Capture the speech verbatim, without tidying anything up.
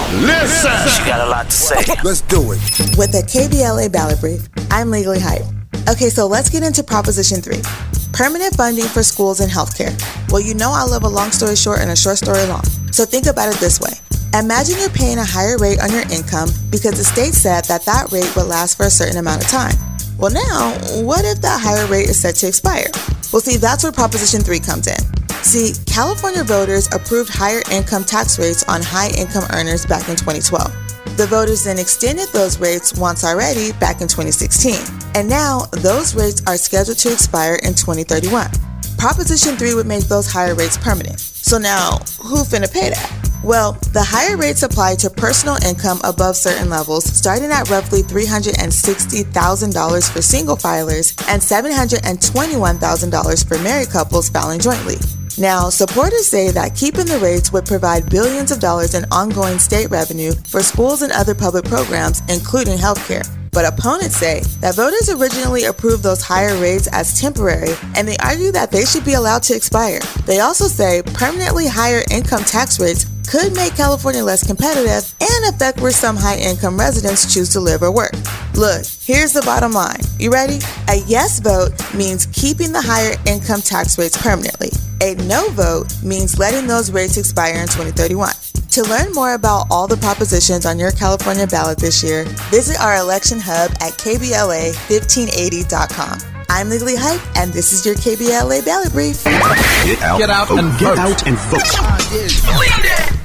Listen. She got a lot to say. Let's do it. With the K B L A Ballot Brief, I'm Legally Hype. Okay, so let's get into Proposition three. Permanent funding for schools and healthcare. Well, you know I love a long story short and a short story long. So think about it this way. Imagine you're paying a higher rate on your income because the state said that that rate would last for a certain amount of time. Well, now, what if that higher rate is set to expire? Well, see, that's where Proposition three comes in. See, California voters approved higher income tax rates on high-income earners back in twenty twelve. The voters then extended those rates once already back in twenty sixteen. And now, those rates are scheduled to expire in twenty thirty-one. Proposition three would make those higher rates permanent. So now, who finna pay that? Well, the higher rates apply to personal income above certain levels, starting at roughly three hundred sixty thousand dollars for single filers and seven hundred twenty-one thousand dollars for married couples filing jointly. Now, supporters say that keeping the rates would provide billions of dollars in ongoing state revenue for schools and other public programs, including healthcare. But opponents say that voters originally approved those higher rates as temporary, and they argue that they should be allowed to expire. They also say permanently higher income tax rates could make California less competitive and affect where some high-income residents choose to live or work. Look, here's the bottom line. You ready? A yes vote means keeping the higher income tax rates permanently. A no vote means letting those rates expire in twenty thirty-one. To learn more about all the propositions on your California ballot this year, visit our election hub at K B L A fifteen eighty dot com. I'm Legally Hype, and this is your K B L A Ballot Brief. Get out, Get out and and vote. get out and vote. Lead it.